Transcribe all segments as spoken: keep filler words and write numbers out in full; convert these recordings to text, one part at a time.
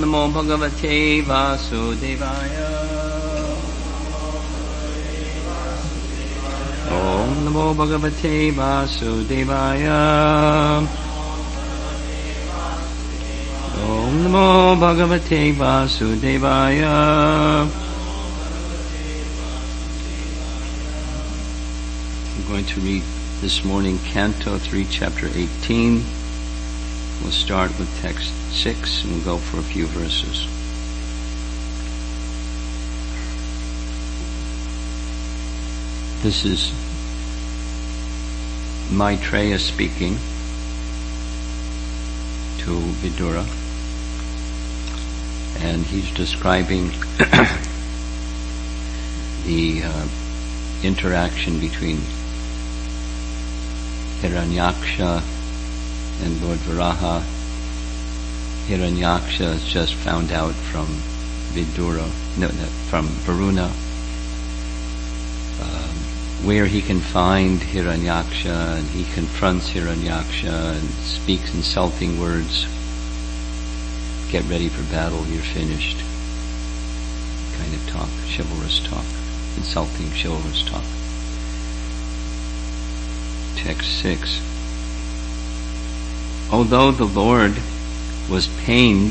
Namo Bhagavate Vasudevaya. Om Namo Bhagavate Vasudevaya. Om Namo Bhagavate Vasudevaya. I'm going to read this morning Canto three, Chapter eighteen. We'll start with text six and we'll go for a few verses. This is Maitreya speaking to Vidura, and he's describing the uh, interaction between Hiranyaksha and Lord Varaha. Hiranyaksha has just found out from Vidura, no, no from Varuna, um, where he can find Hiranyaksha, and he confronts Hiranyaksha and speaks insulting words. Get ready for battle, you're finished. Kind of talk, chivalrous talk, insulting chivalrous talk. Text six. Although the Lord was pained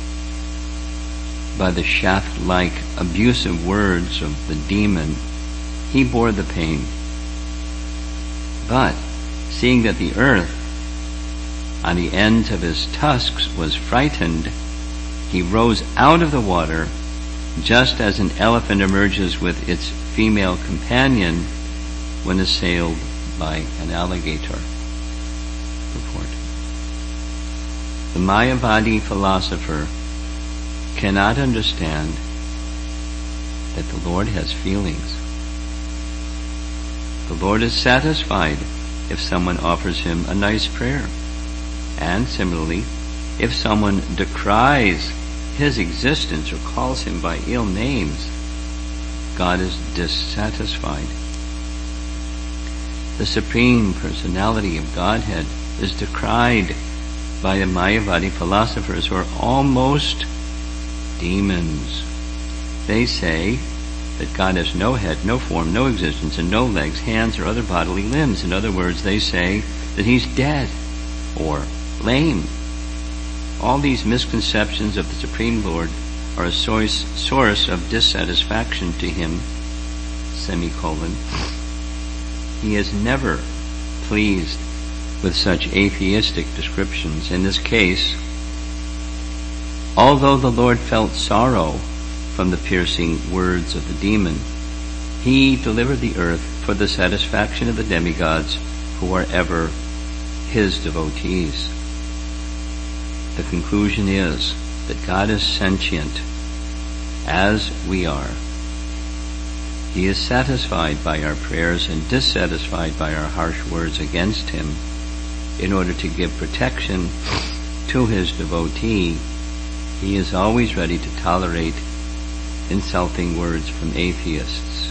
by the shaft-like abusive words of the demon, he bore the pain. But, seeing that the earth on the ends of his tusks was frightened, he rose out of the water just as an elephant emerges with its female companion when assailed by an alligator. Report. The Mayavadi philosopher cannot understand that the Lord has feelings. The Lord is satisfied if someone offers him a nice prayer. And similarly, if someone decries his existence or calls him by ill names, God is dissatisfied. The Supreme Personality of Godhead is decried by the Mayavadi philosophers, who are almost demons. They say that God has no head, no form, no existence, and no legs, hands, or other bodily limbs. In other words, they say that he's dead or lame. All these misconceptions of the Supreme Lord are a source, source of dissatisfaction to him, semicolon. He is never pleased with such atheistic descriptions. In this case, although the Lord felt sorrow from the piercing words of the demon, he delivered the earth for the satisfaction of the demigods who are ever his devotees. The conclusion is that God is sentient, as we are. He is satisfied by our prayers and dissatisfied by our harsh words against him. In order to give protection to his devotee, he is always ready to tolerate insulting words from atheists.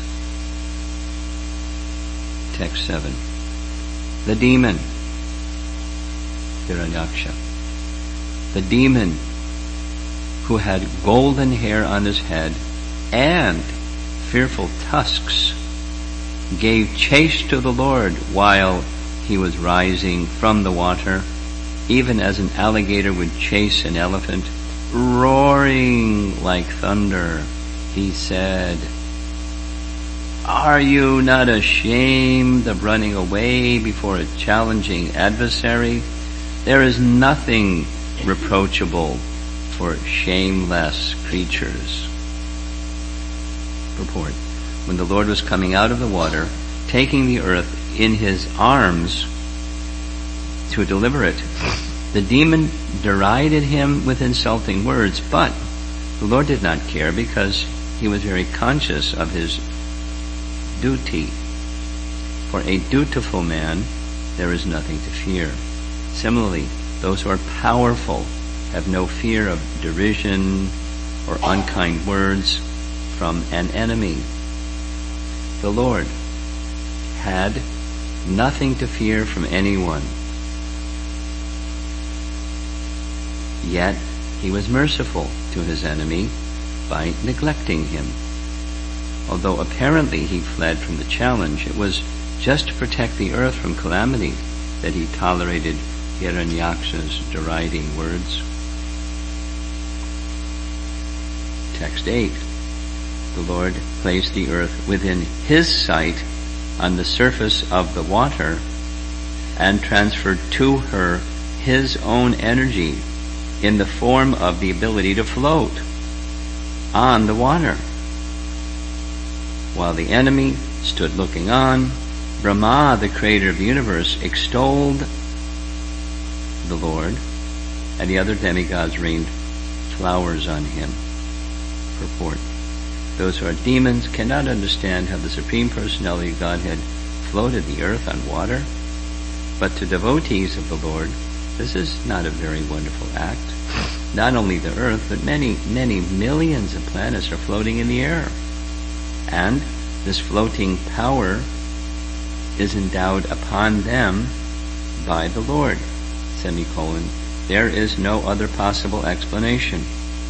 Text seven. The demon, Hiranyaksha, the demon who had golden hair on his head and fearful tusks, gave chase to the Lord while he was rising from the water, even as an alligator would chase an elephant. Roaring like thunder, he said, "Are you not ashamed of running away before a challenging adversary? There is nothing reproachable for shameless creatures." Purport. When the Lord was coming out of the water, taking the earth in his arms to deliver it, the demon derided him with insulting words, but the Lord did not care because he was very conscious of his duty. For a dutiful man, there is nothing to fear. Similarly, those who are powerful have no fear of derision or unkind words from an enemy. The Lord had nothing to fear from anyone. Yet he was merciful to his enemy by neglecting him. Although apparently he fled from the challenge, it was just to protect the earth from calamity that he tolerated Hiranyaksha's deriding words. Text eight. The Lord placed the earth within his sight on the surface of the water and transferred to her his own energy in the form of the ability to float on the water. While the enemy stood looking on, Brahma, the creator of the universe, extolled the Lord, and the other demigods rained flowers on him. Purport. Those who are demons cannot understand how the Supreme Personality of Godhead floated the earth on water, but to devotees of the Lord, this is not a very wonderful act. Not only the earth, but many, many millions of planets are floating in the air. And this floating power is endowed upon them by the Lord. Semicolon. There is no other possible explanation.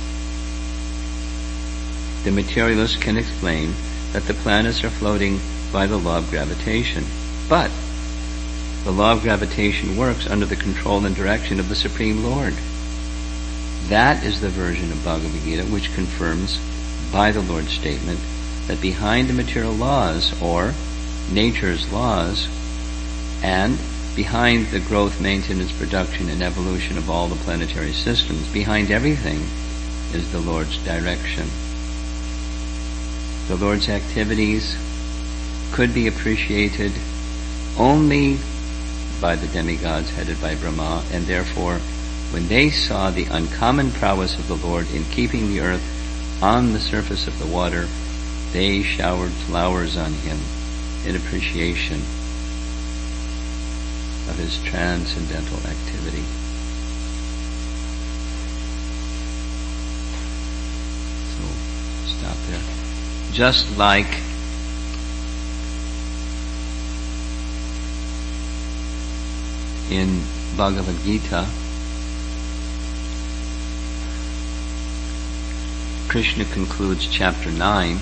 The materialist can explain that the planets are floating by the law of gravitation. But the law of gravitation works under the control and direction of the Supreme Lord. That is the version of Bhagavad Gita which confirms by the Lord's statement that behind the material laws, or nature's laws, and behind the growth, maintenance, production, and evolution of all the planetary systems, behind everything is the Lord's direction. The Lord's activities could be appreciated only by the demigods headed by Brahma, and therefore, when they saw the uncommon prowess of the Lord in keeping the earth on the surface of the water, they showered flowers on him in appreciation of his transcendental activity. So, stop there. Just like in Bhagavad Gita, Krishna concludes chapter nine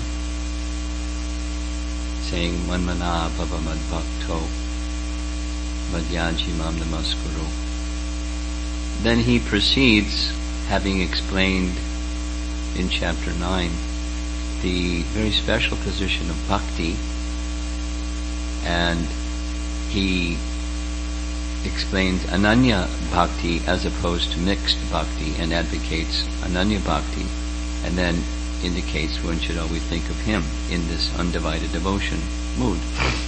saying, Manmana bhava madbhakto madhyaji mam namaskuru. Then he proceeds, having explained in chapter nine the very special position of bhakti, and he explains Ananya Bhakti as opposed to mixed Bhakti, and advocates Ananya Bhakti, and then indicates one should always think of him in this undivided devotion mood.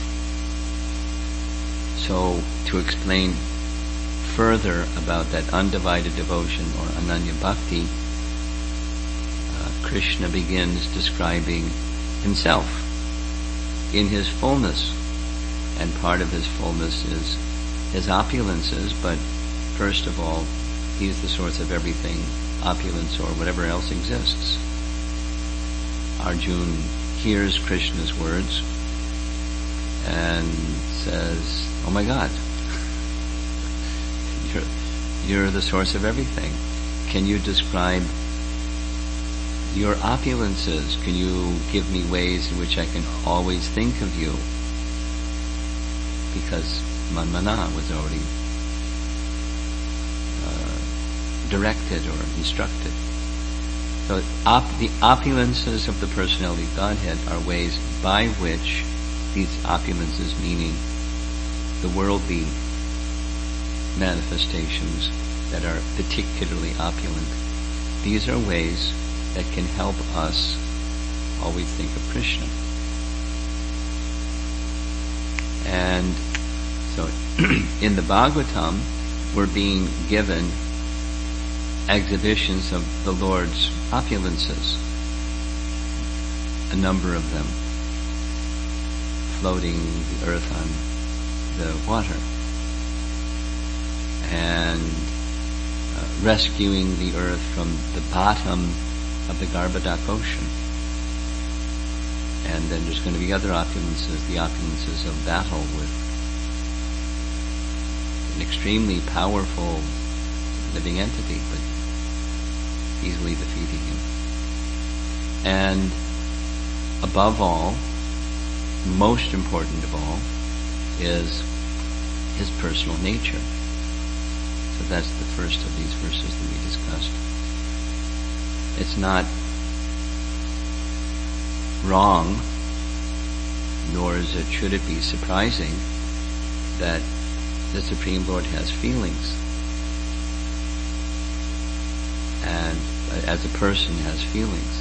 So, to explain further about that undivided devotion, or Ananya Bhakti, uh, Krishna begins describing himself in his fullness, and part of his fullness is his opulences, but first of all, he is the source of everything, opulence or whatever else exists. Arjuna hears Krishna's words and says, oh my God, you're, you're the source of everything. Can you describe your opulences? Can you give me ways in which I can always think of you? Because Manmana was already uh, directed or instructed. So op- the opulences of the personality of Godhead are ways by which these opulences, meaning the worldly manifestations that are particularly opulent, these are ways that can help us always think of Krishna. And so in the Bhagavatam, we're being given exhibitions of the Lord's opulences, a number of them, floating the earth on the water, and uh, rescuing the earth from the bottom of the Garbhodak ocean. And then there's going to be other opulences, the opulences of battle with an extremely powerful living entity, but easily defeating him. And above all, most important of all, is his personal nature. So that's the first of these verses that we discussed. It's not wrong, nor is it, should it be surprising, that the Supreme Lord has feelings, and as a person has feelings.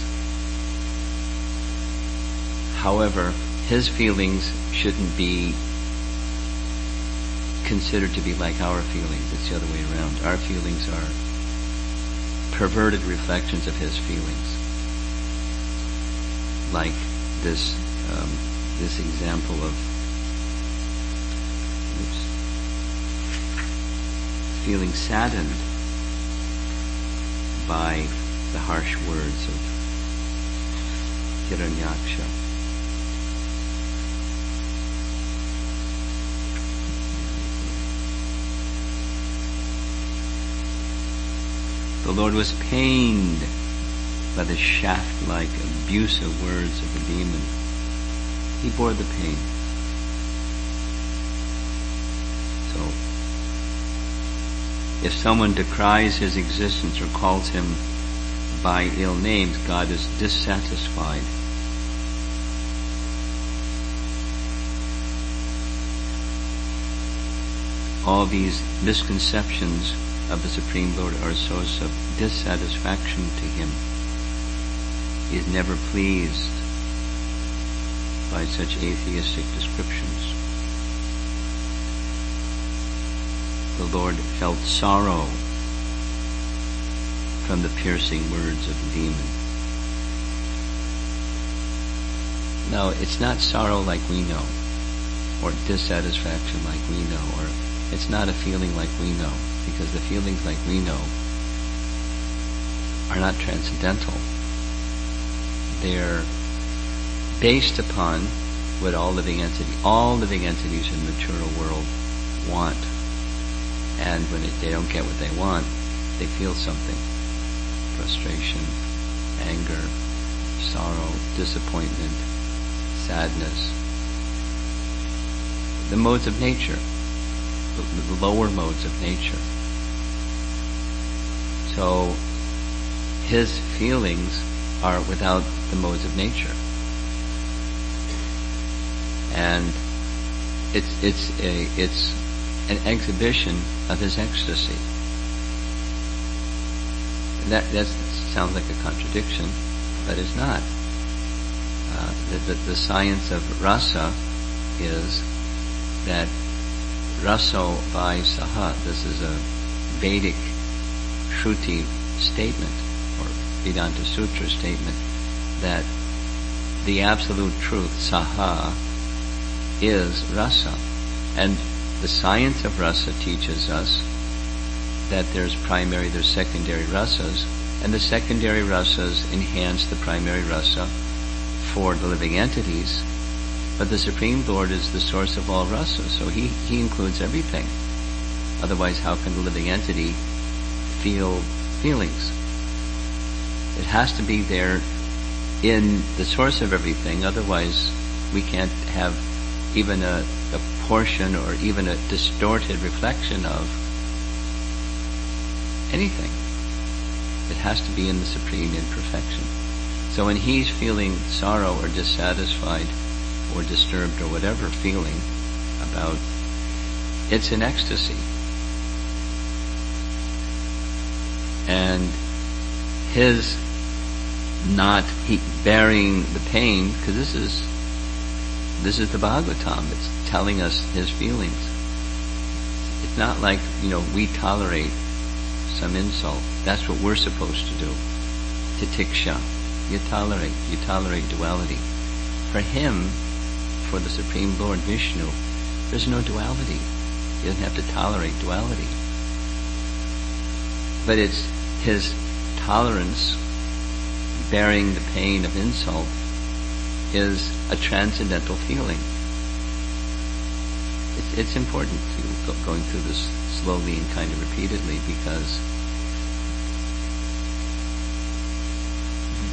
However, his feelings shouldn't be considered to be like our feelings. It's the other way around. Our feelings are perverted reflections of his feelings. Like this um, this example of oops, feeling saddened by the harsh words of Hiranyaksha. The Lord was pained by the shaft-like, abusive words of the demon. He bore the pain. So, if someone decries his existence or calls him by ill names, God is dissatisfied. All these misconceptions of the Supreme Lord are a source of dissatisfaction to him. He is never pleased by such atheistic descriptions. The Lord felt sorrow from the piercing words of the demon. No, it's not sorrow like we know, or dissatisfaction like we know, or it's not a feeling like we know, because the feelings like we know are not transcendental. They're based upon what all living entities, all living entities in the material world want. And when it, they don't get what they want, they feel something. Frustration, anger, sorrow, disappointment, sadness. The modes of nature, the, the lower modes of nature. So, his feelings are without the modes of nature. And it's, it's a, it's an exhibition of his ecstasy. And that, that sounds like a contradiction, but it's not. Uh, the, the, the science of rasa is that raso vai saha, this is a Vedic Shruti statement, or Vedanta Sutra statement, that the absolute truth, saha, is rasa. And the science of rasa teaches us that there's primary, there's secondary rasas, and the secondary rasas enhance the primary rasa for the living entities, but the Supreme Lord is the source of all rasas, so he, he includes everything. Otherwise, how can the living entity feel feelings? It has to be there in the source of everything, otherwise we can't have even a, a portion or even a distorted reflection of anything. It has to be in the supreme imperfection. So when he's feeling sorrow or dissatisfied or disturbed or whatever feeling about, it's an ecstasy. And his not he bearing the pain, because this is this is the Bhagavatam. It's telling us his feelings. It's not like, you know, we tolerate some insult. That's what we're supposed to do. Titiksha. You tolerate. You tolerate duality. For him, for the Supreme Lord Vishnu, there's no duality. He doesn't have to tolerate duality. But it's his tolerance, bearing the pain of insult, is a transcendental feeling. It's, it's important to go, going through this slowly and kind of repeatedly, because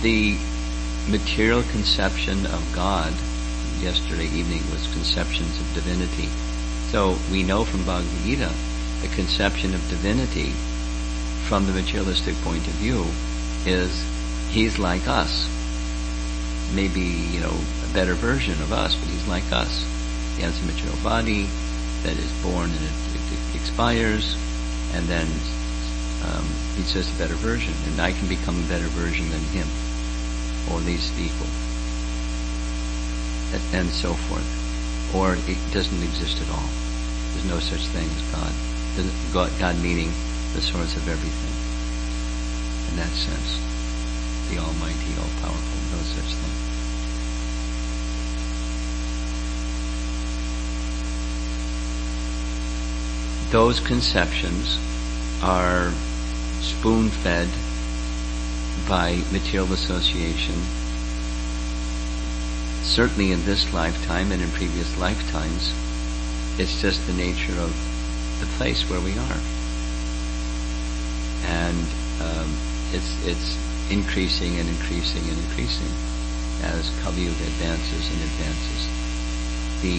the material conception of God, yesterday evening was conceptions of divinity. So we know from Bhagavad Gita the conception of divinity from the materialistic point of view is he's like us. Maybe, you know, a better version of us, but he's like us. He has a material body that is born and it, it expires, and then um, he's just a better version, and I can become a better version than him, or at least equal, and so forth. Or it doesn't exist at all. There's no such thing as God. God, God meaning the source of everything. In that sense, the Almighty, all-powerful, no such thing. Those conceptions are spoon-fed by material association, certainly in this lifetime and in previous lifetimes. It's just the nature of the place where we are. And um, it's it's increasing and increasing and increasing as Kali Yuga advances and advances. The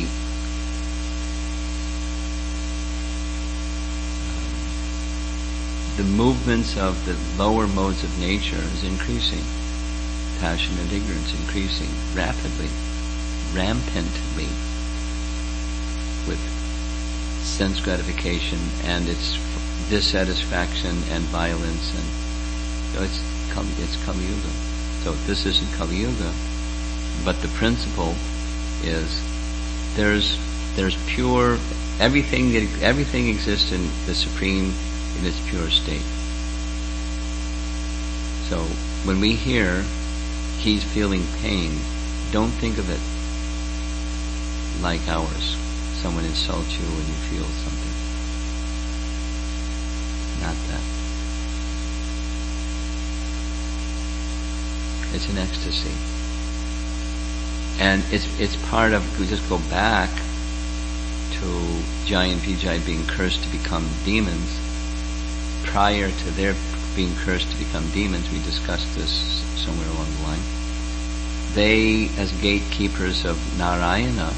um, the movements of the lower modes of nature is increasing. Passion and ignorance increasing rapidly, rampantly, with sense gratification and its dissatisfaction and violence, and so it's Kali, it's Kali Yuga. So this isn't Kali Yuga, but the principle is there's there's pure everything that everything exists in the Supreme in its pure state. So when we hear he's feeling pain, don't think of it like ours. Someone insults you and you feel something. Not that. It's an ecstasy. And it's it's part of, we just go back to Jai and Vijay being cursed to become demons. Prior to their being cursed to become demons, we discussed this somewhere along the line. They, as gatekeepers of Narayana,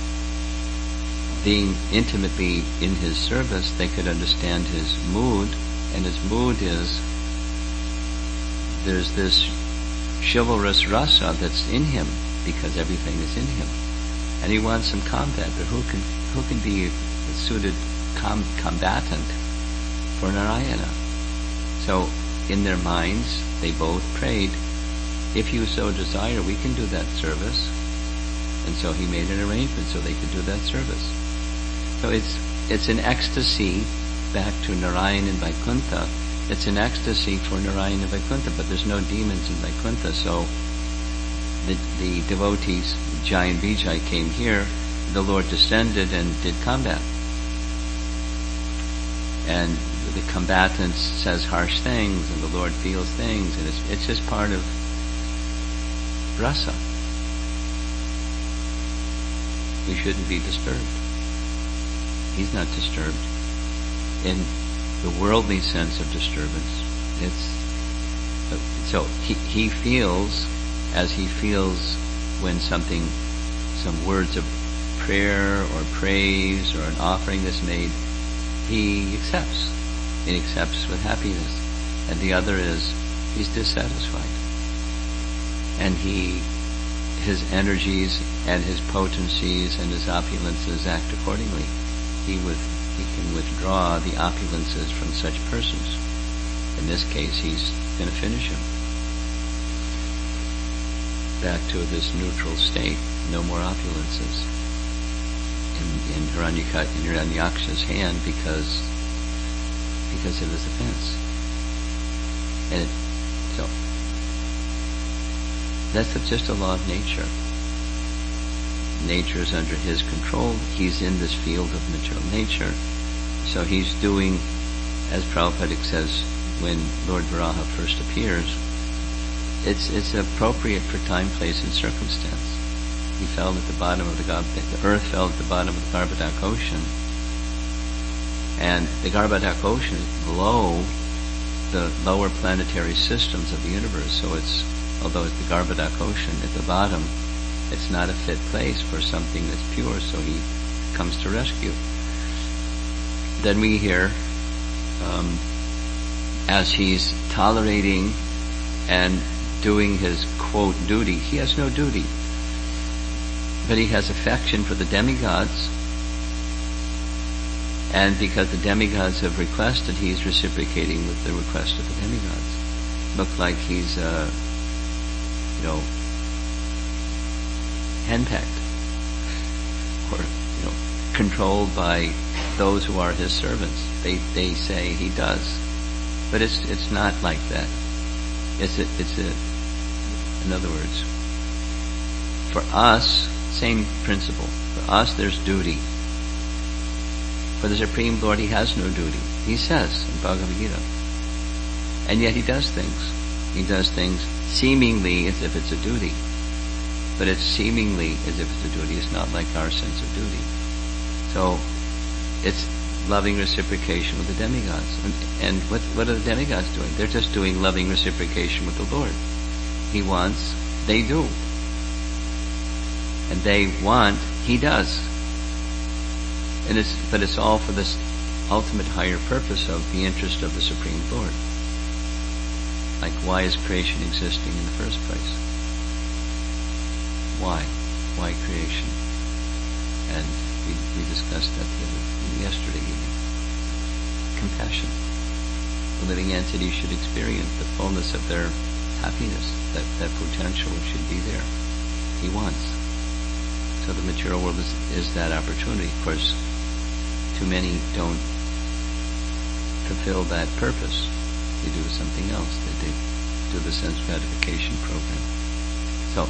being intimately in his service, they could understand his mood, and his mood is there's this chivalrous rasa that's in him because everything is in him, and he wants some combat. But who can who can be a suited com- combatant for Narayana? So in their minds, they both prayed, if you so desire, we can do that service. And so he made an arrangement so they could do that service. So it's it's an ecstasy back to Narayan and Vaikuntha. It's an ecstasy for Narayan and Vaikuntha, but there's no demons in Vaikuntha. So the, the devotees, Jai and Vijay, came here. The Lord descended and did combat. And the combatant says harsh things, and the Lord feels things, and it's it's just part of rasa. We shouldn't be disturbed. He's not disturbed. In the worldly sense of disturbance, it's so he he feels as he feels when something, some words of prayer or praise or an offering is made, he accepts. He accepts with happiness. And the other is he's dissatisfied. And he, his energies and his potencies and his opulences act accordingly. He with he can withdraw the opulences from such persons. In this case, he's going to finish him. Back to this neutral state, no more opulences in, in Hiranyaka, in Hiranyaksha's hand because because of his offense. And it, so that's just a law of nature. Nature is under his control. He's in this field of material nature. So he's doing, as Prabhupada says, when Lord Varaha first appears, it's it's appropriate for time, place, and circumstance. He fell at the bottom of the the earth fell at the bottom of the Garbhodak ocean, and the Garbhodak ocean is below the lower planetary systems of the universe. So it's although it's the Garbhodak ocean at the bottom, it's not a fit place for something that's pure, so he comes to rescue. Then we hear, um, as he's tolerating and doing his, quote, duty, he has no duty, but he has affection for the demigods, and because the demigods have requested, he's reciprocating with the request of the demigods. Look like he's, uh, you know, henpecked, or, you know, controlled by those who are his servants. They they say he does, but it's it's not like that. It's a, it's a, in other words, for us, same principle. For us, there's duty. For the Supreme Lord, he has no duty. He says in Bhagavad Gita, and yet he does things. He does things seemingly as if it's a duty, but it's seemingly as if it's a duty. It's not like our sense of duty. So it's loving reciprocation with the demigods. And, and what, what are the demigods doing? They're just doing loving reciprocation with the Lord. He wants, they do. And they want, he does. And it's, but it's all for this ultimate higher purpose of the interest of the Supreme Lord. Like, why is creation existing in the first place? Why? Why creation? And we, we discussed that the other, yesterday evening. Compassion. The living entity should experience the fullness of their happiness, that, that potential should be there. He wants. So the material world is, is that opportunity. Of course, too many don't fulfill that purpose. They do something else. They, they do the sense gratification program. So,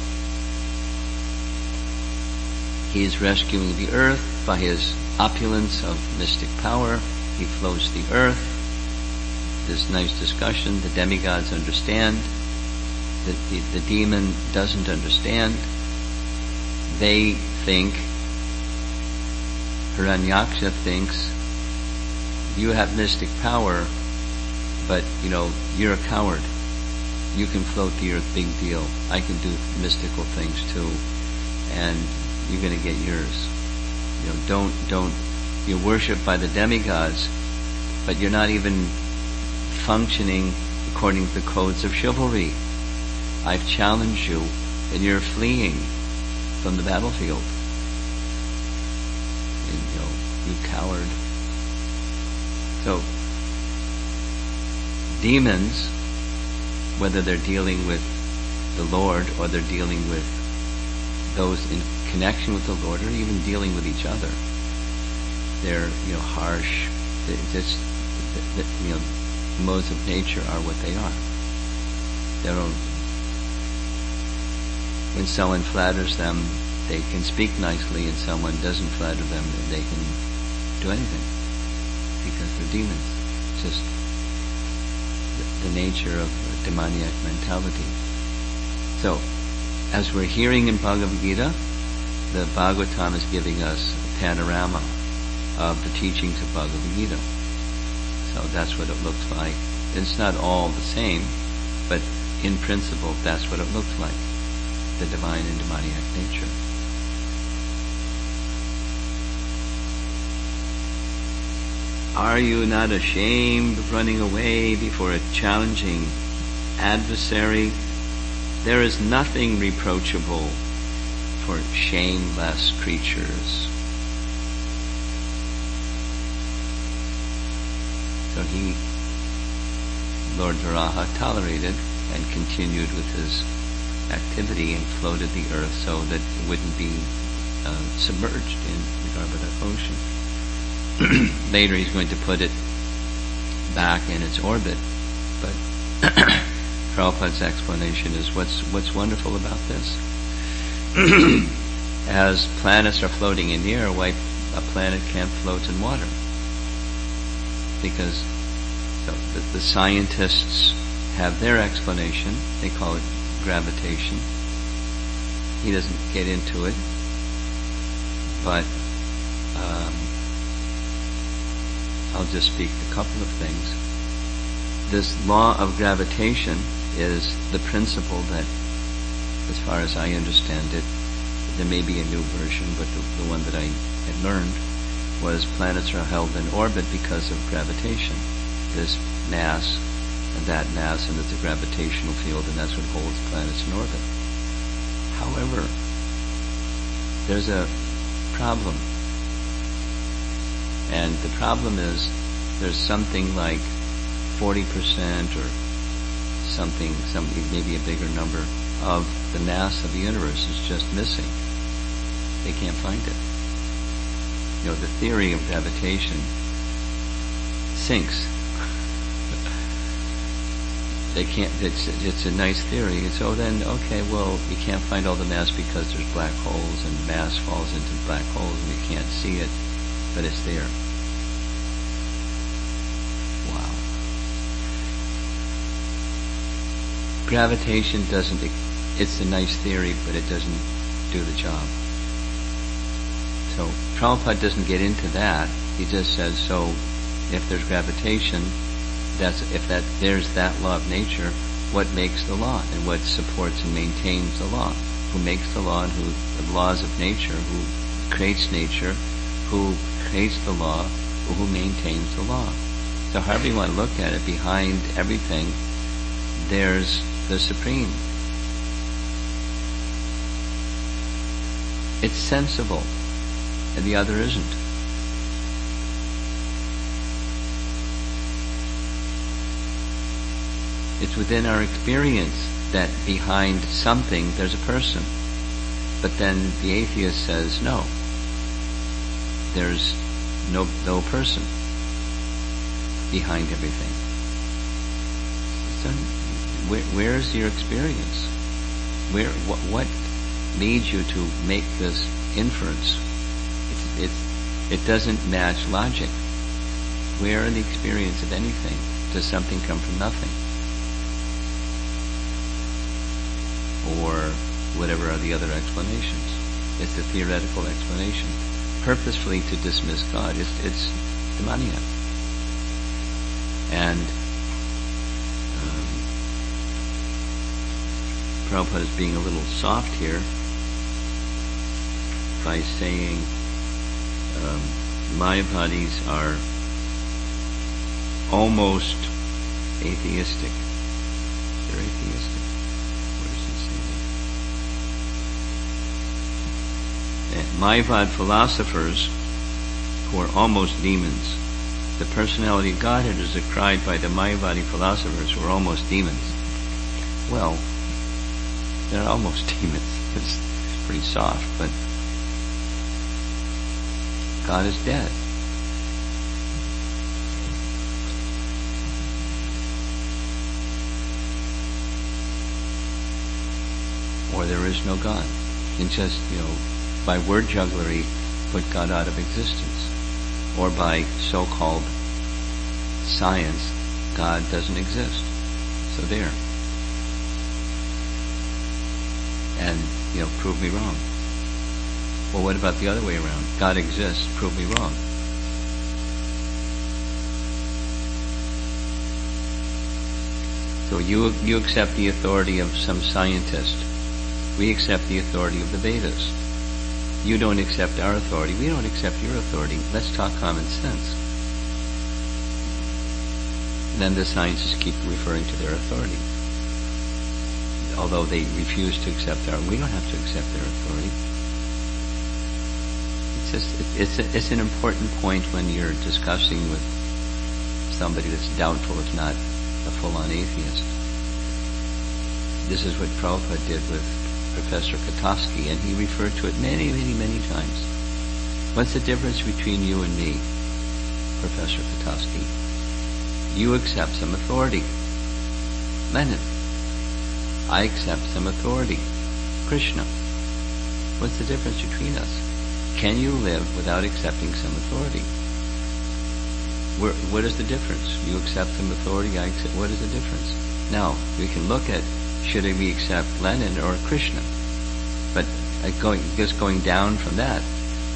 he is rescuing the earth by his opulence of mystic power. He floats the earth. This nice discussion. The demigods understand. The, the, the demon doesn't understand. They think, Hiranyaksha thinks, you have mystic power, but, you know, you're a coward. You can float the earth, big deal. I can do mystical things too, and you're going to get yours. You know, don't, don't, you're worshipped by the demigods, but you're not even functioning according to the codes of chivalry. I've challenged you, and you're fleeing from the battlefield. And, you know, you coward. So, demons, whether they're dealing with the Lord or they're dealing with those in connection with the Lord, or even dealing with each other, they're, you know, harsh. It's, you know, modes of nature are what they are. Their own. When someone flatters them, they can speak nicely, and someone doesn't flatter them, they can do anything because they're demons. It's just the, the nature of demoniac mentality. So, as we're hearing in Bhagavad Gita, the Bhagavatam is giving us a panorama of the teachings of Bhagavad Gita. So that's what it looks like. It's not all the same, but in principle, that's what it looks like. The divine and demoniac nature. Are you not ashamed of running away before a challenging adversary? There is nothing reproachable for shameless creatures. So he, Lord Varaha, tolerated and continued with his activity and floated the earth so that it wouldn't be uh, submerged in the Garbhodak ocean. Later he's going to put it back in its orbit, but Prabhupada's explanation is what's what's wonderful about this. As planets are floating in the air, why a planet can't float in water? Because so the, the scientists have their explanation. They call it gravitation. He doesn't get into it, but um, I'll just speak a couple of things. This law of gravitation is the principle that, as far as I understand it, there may be a new version, but the, the one that I had learned was planets are held in orbit because of gravitation. This mass and that mass, and it's a gravitational field, and that's what holds planets in orbit. However, there's a problem. And the problem is there's something like forty percent or something, something, maybe a bigger number of the mass of the universe is just missing. They can't find it. You know, the theory of gravitation sinks. They can't, it's, it's a nice theory. So then, okay, well, you can't find all the mass because there's black holes and mass falls into black holes and you can't see it, but it's there. Wow. Gravitation doesn't, it's a nice theory, but it doesn't do the job. So Prabhupada doesn't get into that. He just says, so if there's gravitation, that's, if that, there's that law of nature, what makes the law and what supports and maintains the law? Who makes the law and who, the laws of nature, who creates nature, who creates the law, who maintains the law. So however you want to look at it, behind everything, there's the Supreme. It's sensible, and the other isn't. It's within our experience that behind something there's a person. But then the atheist says, no, there's no no person behind everything. So where, where's your experience? Where what, what made you to make this inference? It's, it's, it doesn't match logic. Where in the experience of anything does something come from nothing? Or whatever are the other explanations. It's a theoretical explanation. Purposefully to dismiss God, it's, it's demoniac. And um, Prabhupada is being a little soft here by saying um, Mayavadis are almost atheistic. They're atheistic. Mayavad philosophers who are almost demons. The personality of Godhead is decried by the Mayavadi philosophers who are almost demons. Well, they're almost demons. It's pretty soft, but God is dead. Or there is no God. And just, you know, by word jugglery, put God out of existence. Or by so-called science, God doesn't exist. So there. And, you know, prove me wrong. Well, what about the other way around? God exists, prove me wrong. So you, you accept the authority of some scientist. We accept the authority of the Vedas. You don't accept our authority. We don't accept your authority. Let's talk common sense. Then the scientists keep referring to their authority. Although they refuse to accept our, we don't have to accept their authority. It's just, it's, a, it's an important point when you're discussing with somebody that's doubtful, if not a full-on atheist. This is what Prabhupada did with Professor Katosky, and he referred to it many, many, many times. What's the difference between you and me, Professor Katosky? You accept some authority. Lenin. I accept some authority. Krishna. What's the difference between us? Can you live without accepting some authority? Where, what is the difference? You accept some authority, I accept, what is the difference? Now, we can look at, should we accept Lenin or Krishna? But uh, going, just going down from that,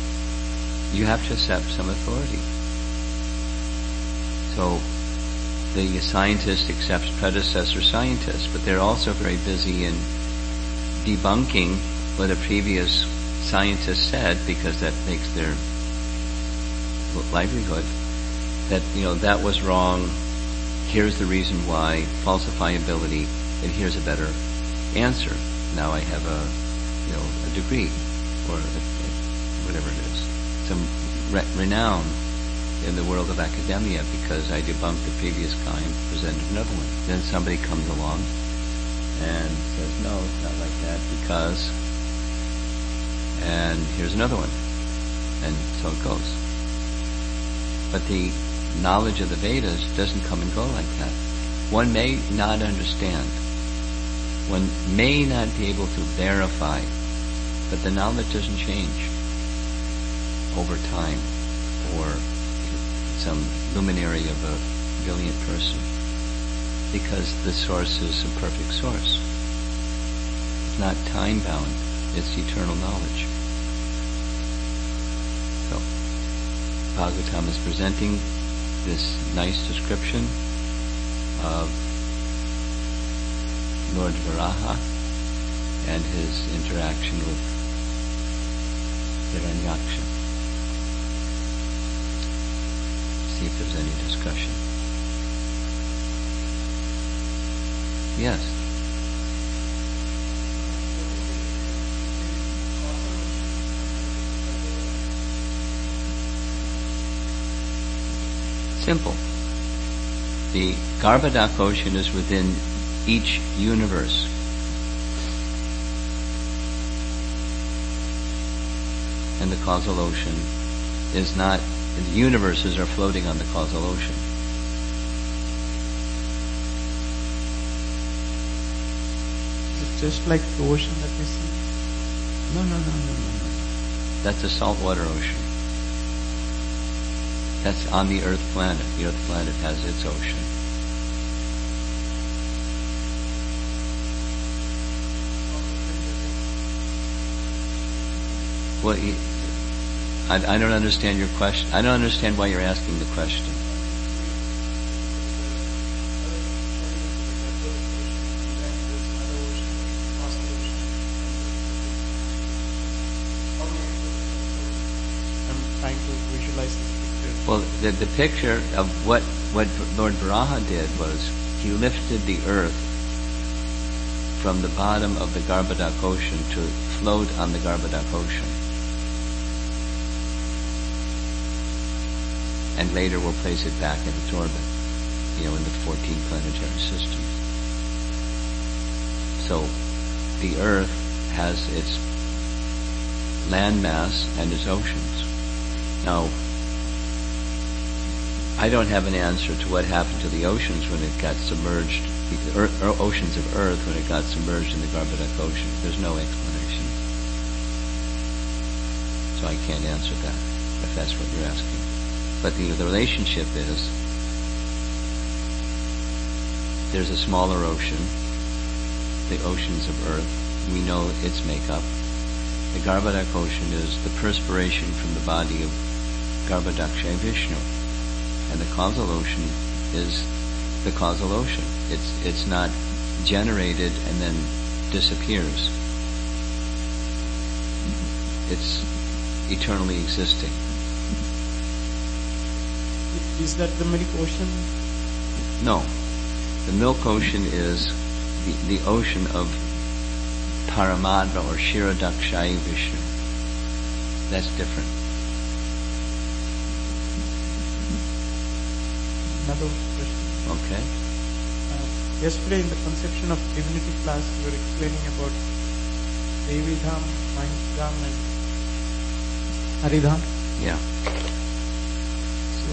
you have to accept some authority. So, the scientist accepts predecessor scientists, but they're also very busy in debunking what a previous scientist said, because that makes their livelihood. That, you know, that was wrong, here's the reason why, falsifiability, and here's a better answer. Now I have a, you know, a degree, or a, a, whatever it is, some re- renown in the world of academia because I debunked the previous kind, presented another one. Then somebody comes along and says, no, it's not like that because, and here's another one. And so it goes. But the knowledge of the Vedas doesn't come and go like that. One may not understand. One may not be able to verify, but the knowledge doesn't change over time, or some luminary of a brilliant person, because the source is a perfect source. It's not time-bound, it's eternal knowledge. So, Bhagavatam is presenting this nice description of Lord Varaha and his interaction with Hiranyaksha. See if there's any discussion. Yes. Simple. The Garbhodak ocean is within each universe. And the causal ocean is not, the universes are floating on the causal ocean. Is it just like the ocean that we see? No, no, no, no, no, no. That's a saltwater ocean. That's on the Earth planet. The Earth planet has its ocean. Well, I, I don't understand your question. I don't understand why you're asking the question. I'm trying to visualize this picture. Well, the, the picture of what, what Lord Varaha did was he lifted the earth from the bottom of the Garbhodak ocean to float on the Garbhodak ocean. And later we'll place it back in its orbit, you know, in the fourteen planetary systems. So, the Earth has its land mass and its oceans. Now, I don't have an answer to what happened to the oceans when it got submerged, the earth, oceans of Earth when it got submerged in the Garbhodak ocean. There's no explanation. So I can't answer that, if that's what you're asking. But the, the relationship is, there's a smaller ocean, the oceans of Earth. We know its makeup. The Garbhodak ocean is the perspiration from the body of Garbhodaksha Vishnu. And the causal ocean is the causal ocean. It's, it's not generated and then disappears. It's eternally existing. Is that the Milk Ocean? No. The Milk Ocean is the, the ocean of Paramadra or Kshirodakshayi Vishnu. That's different. Another question. Okay. Uh, yesterday in the conception of divinity class, you were explaining about Devidham, Mahidham and Haridham. Yeah. So,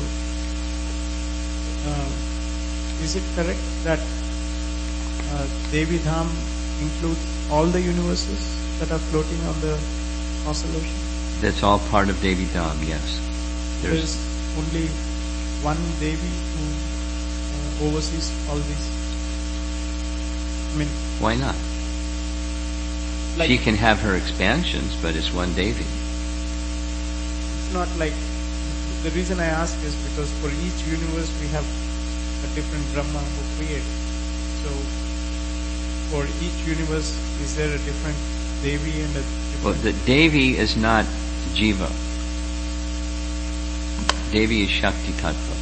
uh, is it correct that uh, Devi Dham includes all the universes that are floating on the causal ocean? That's all part of Devi Dham, yes. There is only one Devi who uh, oversees all these. I mean, why not? Like, she can have her expansions, but it's one Devi. It's not like, the reason I ask is because for each universe we have a different Brahma who created. So, for each universe, is there a different Devi and a different... Well, the Devi is not Jiva. Devi is Shakti Tattva.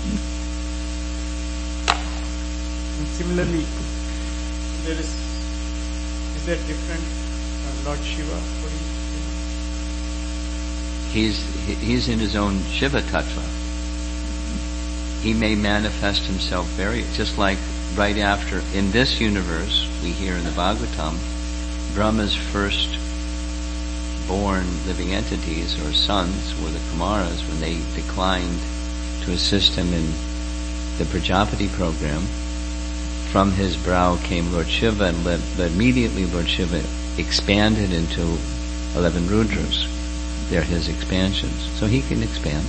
And similarly, there is, is there different uh, Lord Shiva for each universe? He's, he's in his own Shiva Tattva. He may manifest himself very, just like right after, in this universe, we hear in the Bhagavatam, Brahma's first born living entities or sons were the Kumaras when they declined to assist him in the Prajapati program. From his brow came Lord Shiva, and le- immediately Lord Shiva expanded into eleven Rudras. They're his expansions. So he can expand.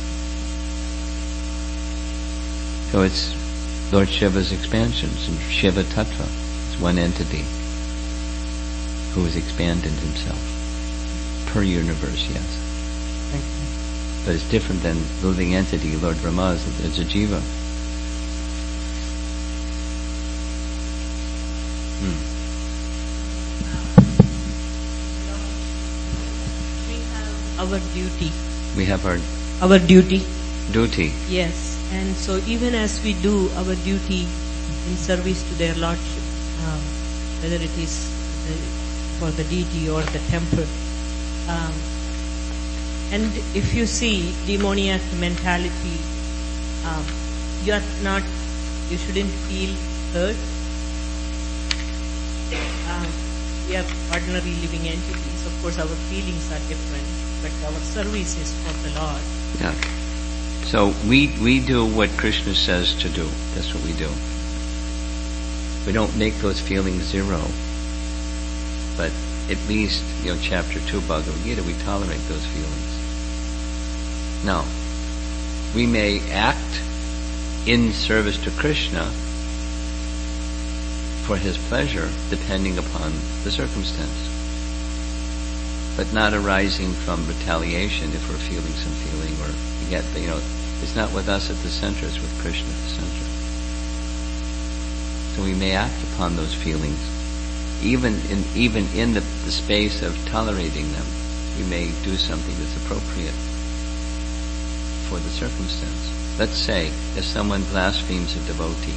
So it's Lord Shiva's expansions, and Shiva Tattva. It's one entity who has expanded himself. Per universe, yes. Thank you. But it's different than the living entity, Lord Brahma is it's a jiva. Hmm. We have our duty. We have our Our duty. duty. Yes. And so even as we do our duty in service to their Lordship, um, whether it is the, for the deity or the temple, um, and if you see demoniac mentality, um, you are not, you shouldn't feel hurt. Um, we are ordinary living entities. Of course, our feelings are different, but our service is for the Lord. Yeah. So we we do what Krishna says to do. That's what we do. We don't make those feelings zero. But at least, you know, chapter two Bhagavad Gita, we tolerate those feelings. Now, we may act in service to Krishna for his pleasure, depending upon the circumstance, but not arising from retaliation if we're feeling some feeling, or you get, you know, it's not with us at the center, it's with Krishna at the center. So we may act upon those feelings, even in even in the, the space of tolerating them. We may do something that's appropriate for the circumstance. Let's say if someone blasphemes a devotee,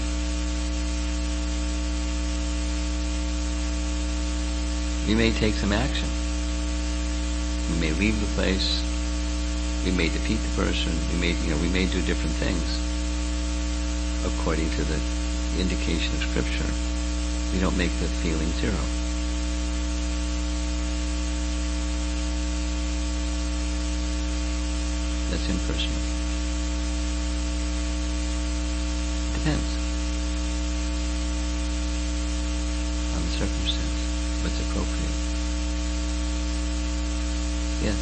we may take some action. We may leave the place. We may defeat the person. We may, you know, we may do different things according to the indication of Scripture. We don't make the feeling zero. That's impersonal. Depends on the circumstance, what's appropriate. Yes.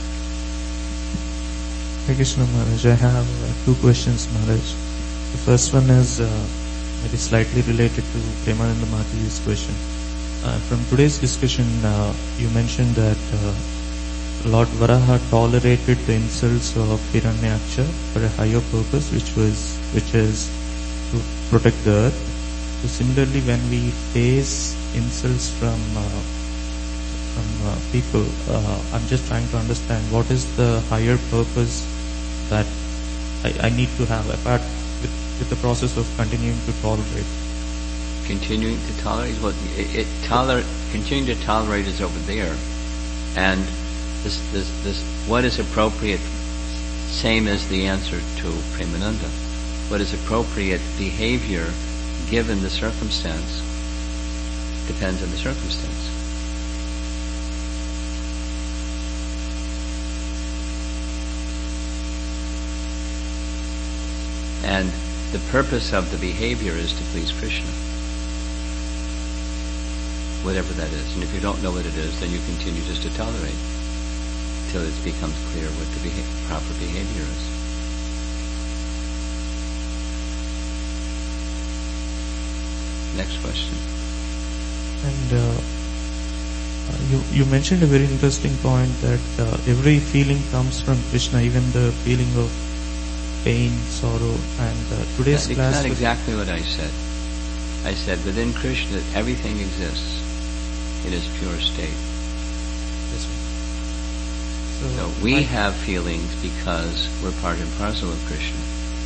Hare Krishna Maharaj, I have uh, two questions, Maharaj. The first one is uh, maybe slightly related to Premananda Mataji's question. Uh, from today's discussion, uh, you mentioned that uh, Lord Varaha tolerated the insults of Hiranyaksha for a higher purpose, which was which is to protect the earth. So similarly, when we face insults from uh, from uh, people, uh, I'm just trying to understand what is the higher purpose that I, I need to have apart with, with the process of continuing to tolerate. Continuing to tolerate, well, it, it toler- continuing to tolerate is over there, and this, this, this, what is appropriate, same as the answer to Premananda. What is appropriate behavior given the circumstance depends on the circumstance. And the purpose of the behavior is to please Krishna. Whatever that is. And if you don't know what it is, then you continue just to tolerate till it becomes clear what the beha- proper behavior is. Next question. And uh, you you mentioned a very interesting point that uh, every feeling comes from Krishna, even the feeling of pain, sorrow, and uh, today's It's class not was- exactly what I said. I said within Krishna everything exists in its pure state. Yes, ma'am. So we my- have feelings because we're part and parcel of Krishna.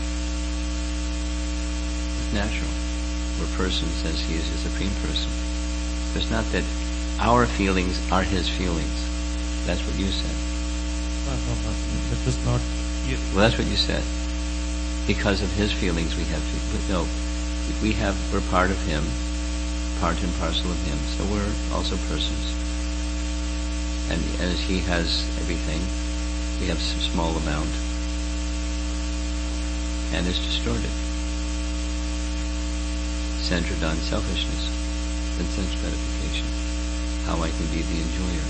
It's natural. We're persons as he is the supreme person. It's not that our feelings are his feelings. That's what you said. No, no, no, that was not. Yeah. Well, that's what you said. Because of his feelings, we have fe- no. We have. We're part of him, part and parcel of him. So we're also persons. And as he has everything, we have some small amount, and it's distorted, centered on selfishness and sense gratification. How I can be the enjoyer.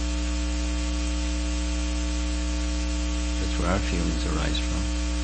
That's where our feelings arise from.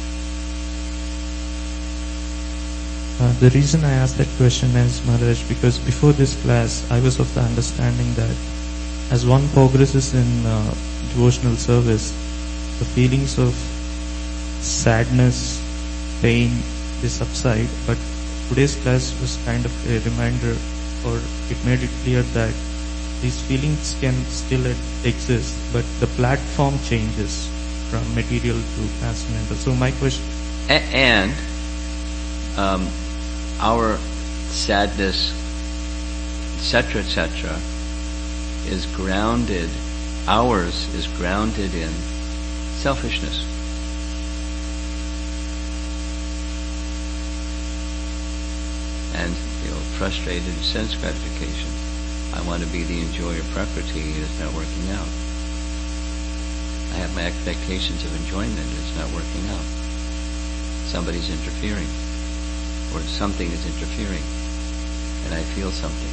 Uh, the reason I asked that question is, Maharaj, because before this class, I was of the understanding that as one progresses in uh, devotional service, the feelings of sadness, pain, they subside. But today's class was kind of a reminder, or it made it clear that these feelings can still exist, but the platform changes from material to transcendental. So my question... A- and um, our sadness, et cetera, et cetera, is grounded, ours is grounded in selfishness. And, you know, frustrated sense gratification. I want to be the enjoyer of Prakriti, and it's not working out. I have my expectations of enjoyment, and it's not working out. Somebody's interfering, or something is interfering, and I feel something.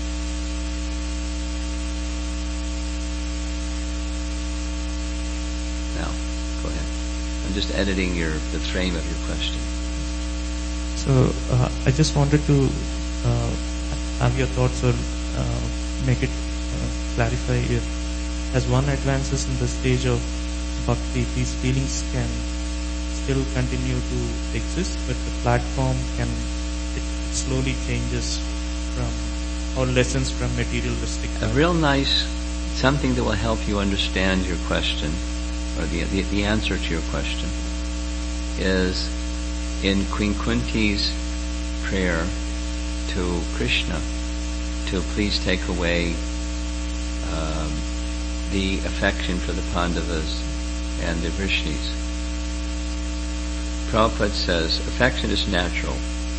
Now, go ahead. I'm just editing your the frame of your question. So uh, I just wanted to uh, have your thoughts or uh, make it uh, clarify if as one advances in the stage of bhakti, these feelings can still continue to exist, but the platform can, it slowly changes from, or lessons from materialistic. A real nice, something that will help you understand your question, or the, the, the answer to your question, is in Queen Kunti's prayer to Krishna to please take away um, the affection for the Pandavas and the Vrishnis. Prabhupada says, affection is natural.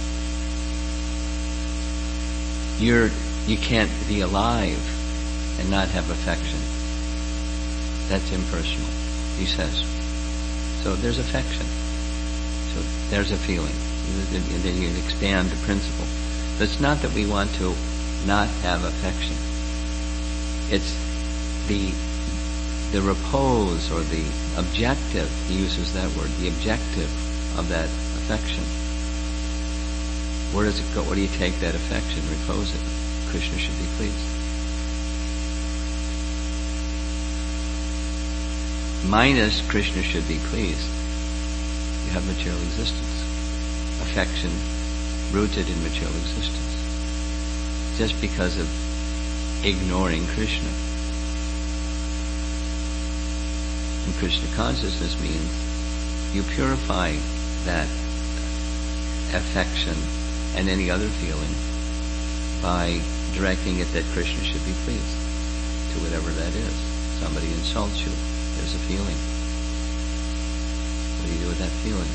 You're, you can't be alive and not have affection. That's impersonal, he says. So there's affection. So there's a feeling. And then you expand the principle. But it's not that we want to not have affection. It's the the repose or the objective, he uses that word, the objective of that affection. Where does it go? Where do you take that affection? Repose it. Krishna should be pleased. Minus Krishna should be pleased, you have material existence. Affection rooted in material existence. Just because of ignoring Krishna. And Krishna consciousness means you purify that affection and any other feeling by directing it that Krishna should be pleased to whatever that is. Somebody insults you, there's a feeling. What do you do with that feeling?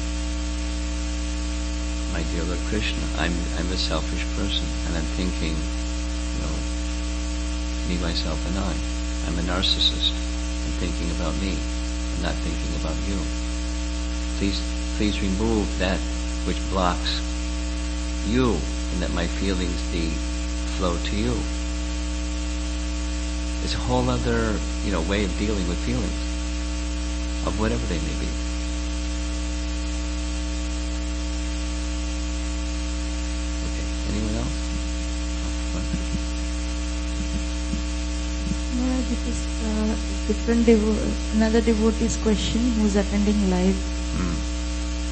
My dear Lord Krishna, I'm I'm a selfish person, and I'm thinking, you know, me, myself, and I. I'm a narcissist. I'm thinking about me. I'm not thinking about you. Please, please remove that which blocks you, and that my feelings be flow to you. It's a whole other, you know, way of dealing with feelings, of whatever they may be. Okay, anyone else? No, this is uh, different devo- another devotee's question who's attending live. Hmm.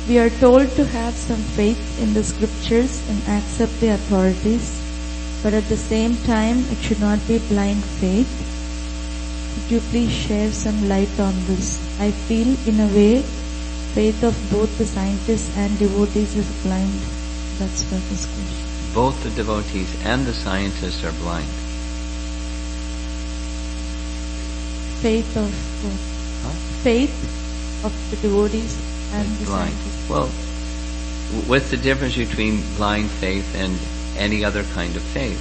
we are told to have some faith in the scriptures and accept the authorities, but at the same time it should not be blind faith. Could you please share some light on this? I feel in a way faith of both the scientists and devotees is blind. That's for this question. Both the devotees and the scientists are blind. Faith of both. Huh? Faith of the devotees and the blind. scientists. Well, what's the difference between blind faith and any other kind of faith?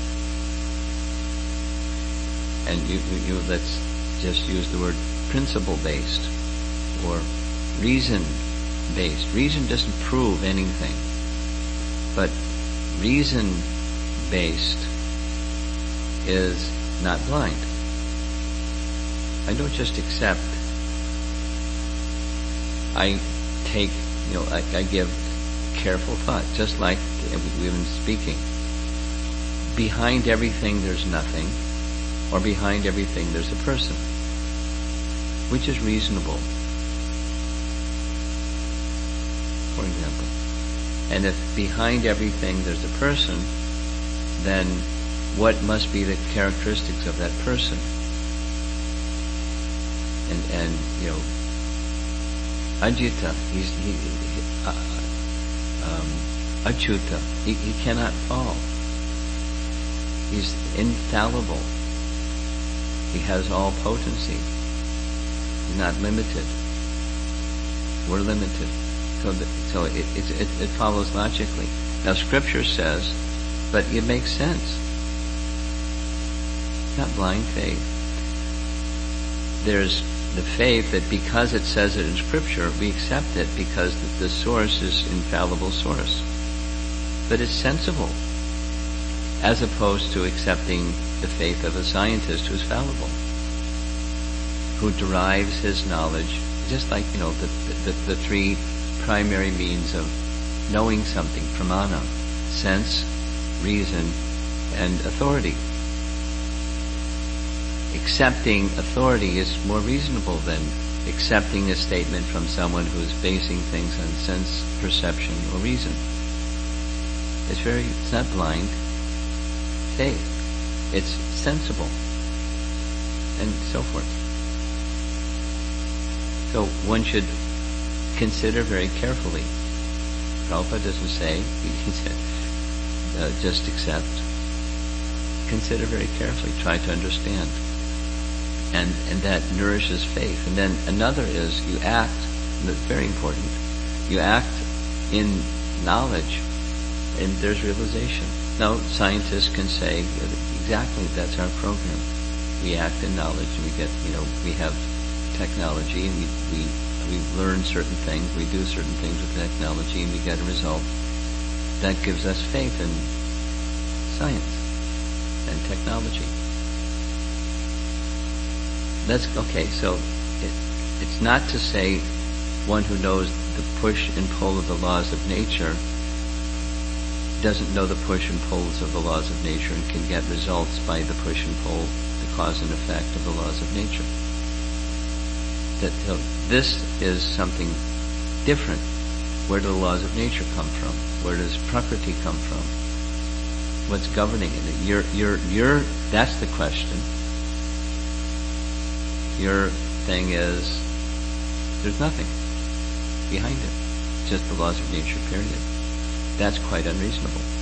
And you, you, you let's just use the word principle-based or reason-based. Reason doesn't prove anything, but reason-based is not blind. I don't just accept. I take, you know, I, I give careful thought, just like we've been speaking. Behind everything there's nothing, or behind everything there's a person. Which is reasonable, for example. And if behind everything there's a person, then what must be the characteristics of that person? And, and you know, Ajita, he's, he, he, uh, um, Achyuta, he, he cannot fall. He's infallible. He has all potency. He's not limited. We're limited. So, the, so it, it, it, it follows logically. Now Scripture says, but it makes sense. It's not blind faith. There's the faith that because it says it in Scripture, we accept it because the, the source is infallible source. But it's sensible, as opposed to accepting the faith of a scientist who's fallible, who derives his knowledge, just like, you know, the, the, the three primary means of knowing something, pramana, sense, reason, and authority. Accepting authority is more reasonable than accepting a statement from someone who is basing things on sense, perception, or reason. It's very, it's not blind faith. It's sensible, and so forth. So one should consider very carefully. Prabhupada doesn't say, he said, uh, just accept. Consider very carefully, try to understand. And, and that nourishes faith. And then another is you act, and that's very important, you act in knowledge, and there's realization. Now, scientists can say, exactly, that's our program. We act in knowledge, and we get, you know, we have technology, and we, we, we learn certain things, we do certain things with technology, and we get a result. That gives us faith in science and technology. That's okay. So it, it's not to say one who knows the push and pull of the laws of nature doesn't know the push and pulls of the laws of nature and can get results by the push and pull, the cause and effect of the laws of nature. That so this is something different. Where do the laws of nature come from? Where does Prakriti come from? What's governing it? Your, your, your. That's the question. Your thing is, there's nothing behind it. Just the laws of nature, period. That's quite unreasonable.